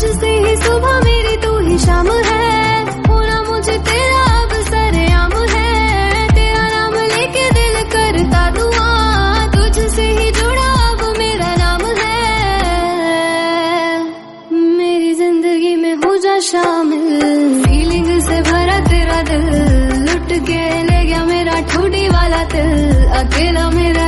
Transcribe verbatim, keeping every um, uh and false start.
तुझसे ही सुबह मेरी तू ही शाम है, होना मुझे तेरा अब सरेआम है। तेरा नाम लेके दिल करता दुआ, तुझसे ही जुड़ा अब मेरा नाम है। मेरी जिंदगी में हो जा शामिल, फीलिंग से भरा तेरा दिल, लुट के ले गया मेरा ठुडी वाला दिल। अकेला मेरा